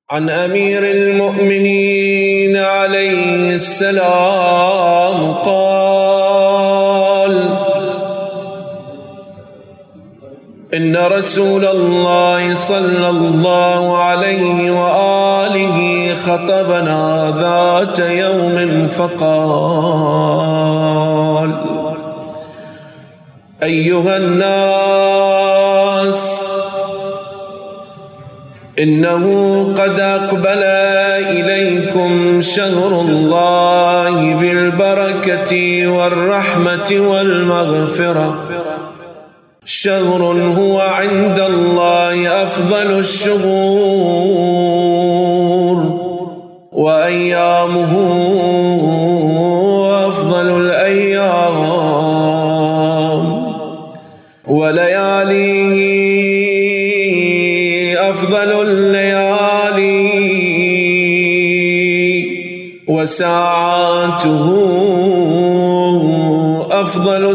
عن أمير المؤمنين عليه السلام قال: إن رسول الله صلى الله عليه وآله خطبنا ذات يوم فقال: أيها الناس، إنه قد أقبل إليكم شهر الله بالبركة والرحمة والمغفرة، شهر هو عند الله أفضل الشهور، وأيامه أفضل الأيام، ولياليه أفضل الليالي، وساعاته أفضل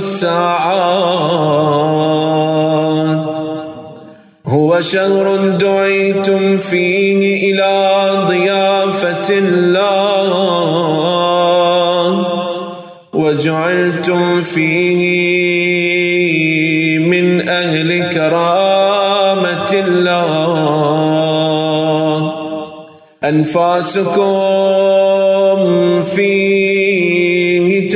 الساعات. هو شهر دعيتم فيه إلى ضيافة الله، وجعلتم فيه من أهل كرامة الله. أنفاسكم فيه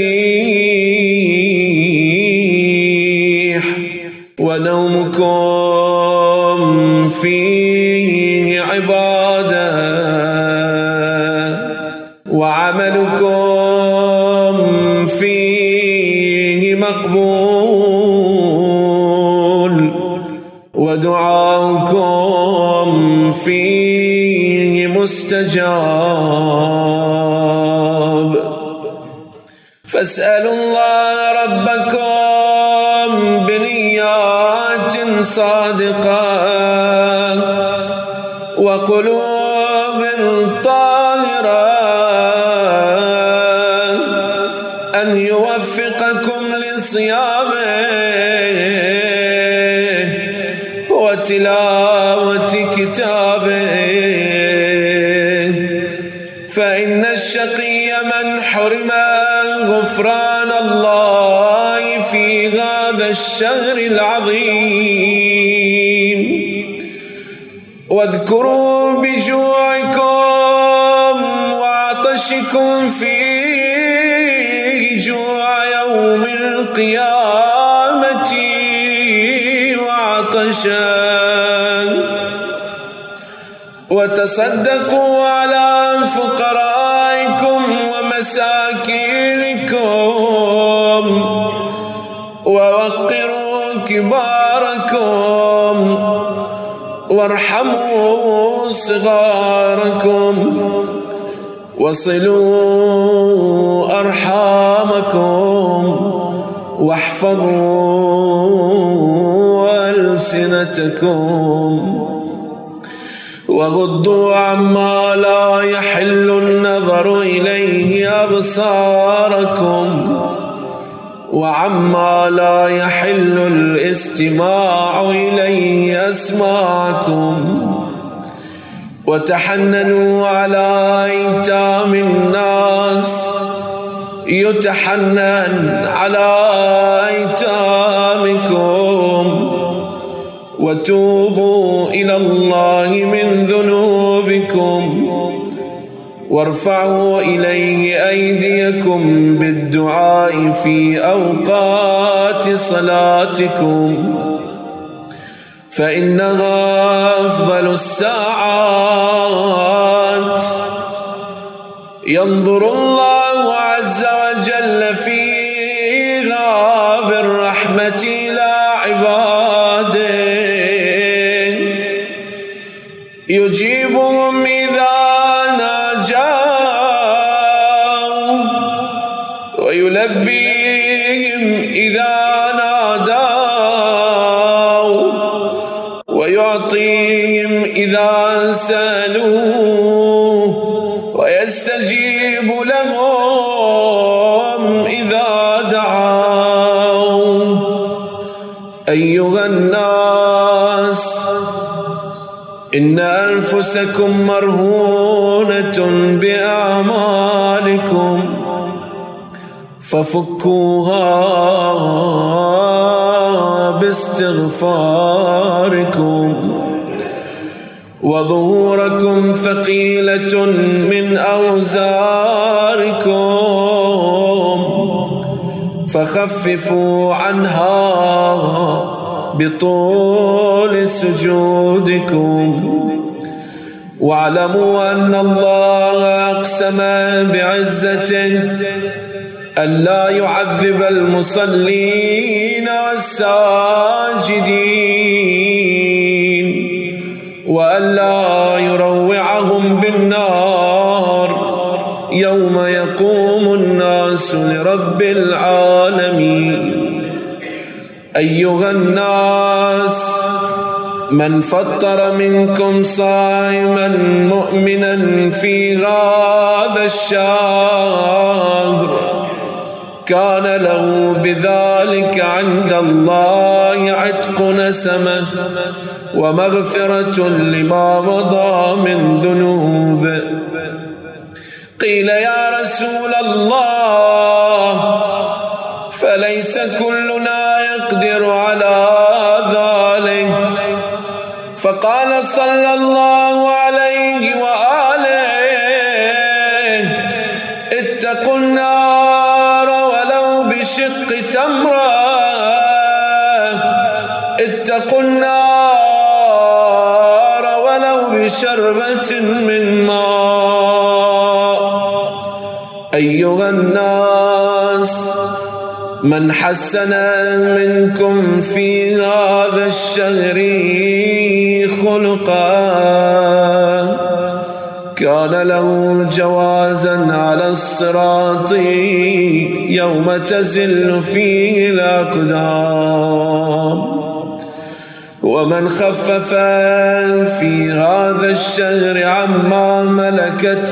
تسبيح، ونومكم فيه عبادة، وعملكم فيه مقبول، ودعاؤكم فيه مستجاب. فاسألوا الله ربكم بنيات صادقة وقلوب طاهرة أن يوفقكم لصيامه وتلاوة كتابه، فإن الشقي من حرم غفران الله في هذا الشهر العظيم. واذكروا بجوعكم وعطشكم فيه جوع يوم القيامة وعطشا، وتصدقوا على فقرائكم ومساكينكم، ووقروا كباركم، وارحموا صغاركم، وصلوا أرحامكم، واحفظوا ألسنتكم، وغضوا عما لا يحل النظر إليه أبصاركم، وعما لا يحل الاستماع إليه أسماعكم، وتحننوا على أيتام الناس يتحنن على أيتامكم، وتوبوا إلى الله من ذنوبكم، وارفعوا إليه أيديكم بالدعاء في أوقات صلاتكم، فإنها أفضل الساعات. ينظر الله عز وجل فيها بالرحمة إلى عباده، يجيبهم إذا ناجوا، ويلبيهم إذا نادوا، ويعطيهم إذا سألوه، ويستجيب لهم إذا دعوا. أيها الناس، إن أنفسكم مرهونة بأعمالكم ففكوها باستغفاركم، وظهوركم ثقيلة من أوزاركم فخففوا عنها بطول سجودكم. واعلموا أن الله أقسم بعزته ألا يعذب المصلين والساجدين وألا يروعهم بالنار يوم يقوم الناس لرب العالمين. أيها الناس، من فطر منكم صائما مؤمنا في هذا الشهر كان له بذلك عند الله عتق نسمه ومغفرة لما مضى من ذنوبه. قيل يا رسول الله فليس كلنا يقدر على ذلك؟ فقال صلى الله عليه وآله: اتقوا النار ولو بشق تمرة، اتقوا النار ولو بشربة من ماء. أيها الناس، من حسن منكم في هذا الشهر خلقا كان له جوازا على الصراط يوم تزل فيه الأقدام. ومن خفف في هذا الشهر عما ملكت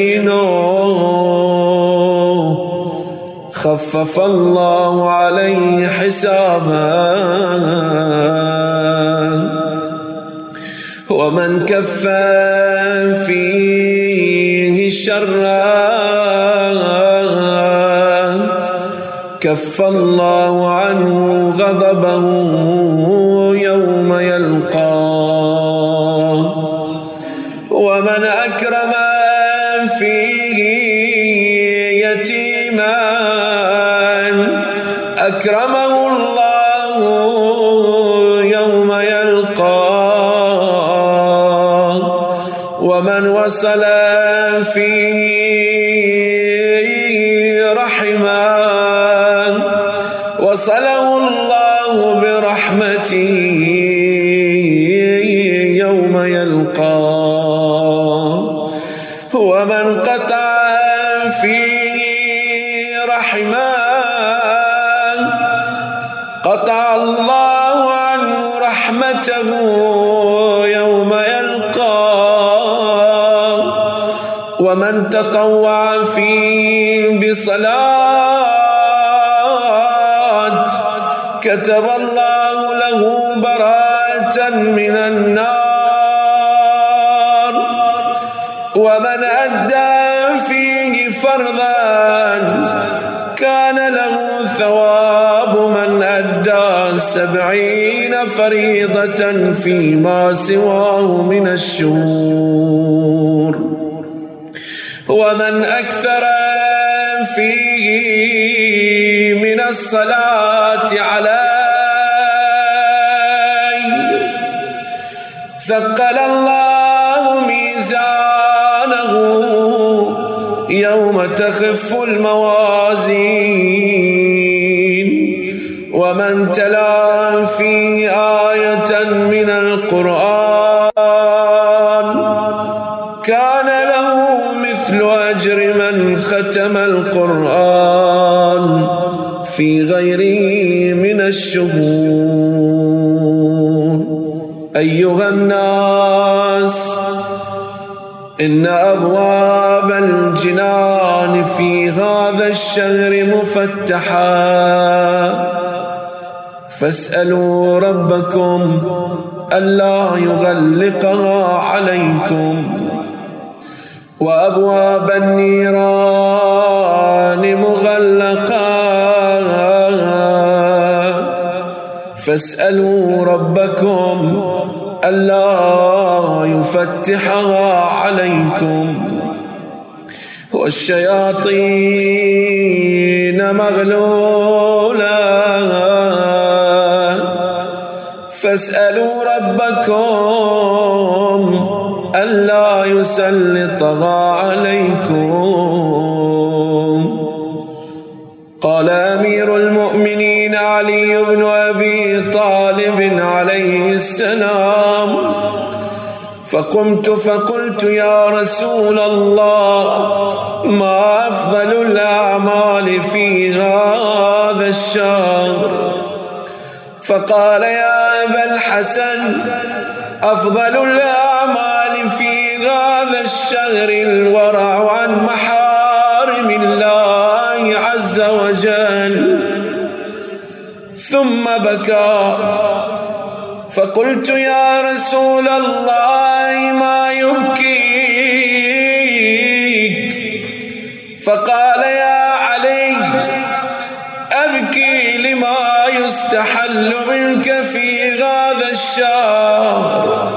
يمينه خفف الله عليه حسابا، ومن كف فيه شرا كف الله عنه غضبه يوم يلقاه. ومن أكرم فيه يتيما أكرمه الله يوم يلقاه. ومن وصل فيه رحما وصله الله برحمته يوم يلقاه. ومن قطع فيه رحما قطع الله عنه رحمته يوم يلقاه. ومن تطوع فيه بصلاة كتب الله له براءة من النار. ومن أدى فيه فرضا كان له ثواب من أدى 70 فريضة فيما سواه من الشهور. ومن أكثر فيه من الصلاة عليه ثقل الله ميزانه يوم تخف الموازين. ومن تلا فيه آية من القرآن كان له مثل أجر من ختم القرآن في غيره من الشهور. أيها الناس، إن أبواب الجنان في هذا الشهر مفتحة، فاسألوا ربكم ألا يغلقها عليكم، وأبواب النيران مغلقة، فاسألوا ربكم ألا يفتحها عليكم، والشياطين مغلولة، فاسألوا ربكم ألا يسلطها عليكم. قال أمير المؤمنين علي بن أبي طالب عليه السلام: فقمت فقلت: يا رسول الله، ما أفضل الأعمال في هذا الشهر؟ فقال: يا أبا الحسن، أفضل الأعمال في هذا الشهر الورع عن محارم الله عز وجل. ثم بكى، فقلت: يا رسول الله، ما يبكيك؟ فقال: يا علي، أبكي لما يستحل منك في هذا الشهر،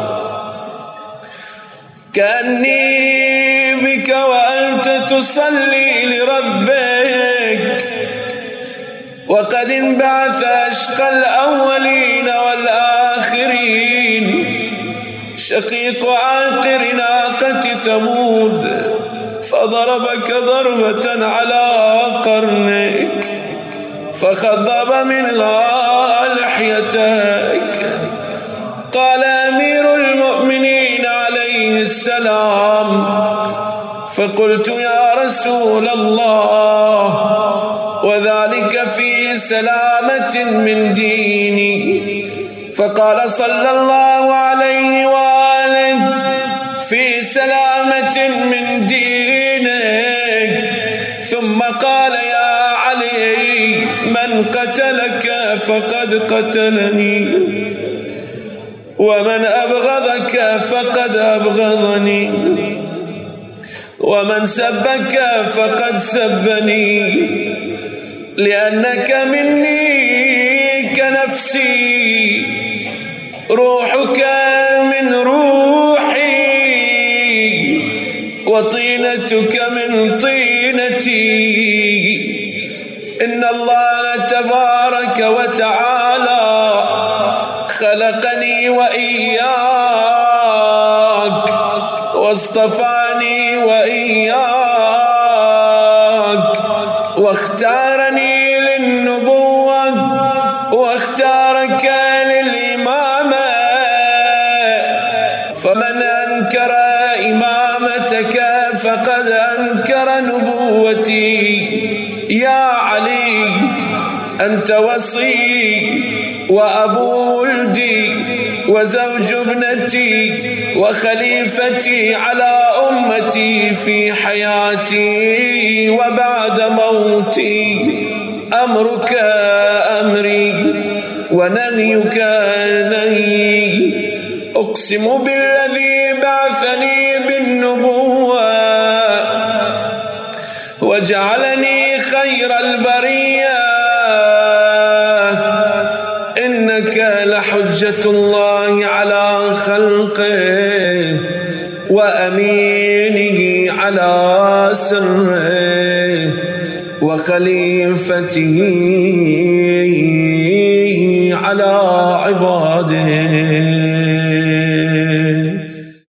كأني بك وأنت تصلي لربك، وقد انبعث أشقى الأولين والآخرين، شقيق عاقر ناقة ثمود، فضربك ضربة على قرنك فخضب منها لحيتك. قال أمير المؤمنين عليه السلام: فقلت: يا رسول الله، وذلك في سلامة من ديني؟ فقال صلى الله عليه وآله: في سلامة من دينك. ثم قال: يا علي، من قتلك فقد قتلني، ومن أبغضك فقد أبغضني، ومن سبك فقد سبني، لأنك مني كنفسي، روحك من روحي، وطينتك من طينتي. إن الله تبارك وتعالى خلقني وإياك، واصطفاني وإياك، واختارني للنبوة، واختارك للإمامة، فمن أنكر إمامتك فقد أنكر نبوتي. يا علي، أنت وصي وأبو ولدي وزوج ابنتي وخليفتي على أمتي في حياتي وبعد موتي. أمرك أمري ونهيك نهي. أقسم بالذي بعثني بالنبوة وجعلني خير البرية، إنك لحجة الله على خلقه وأمينه على سره وخليفته على عباده.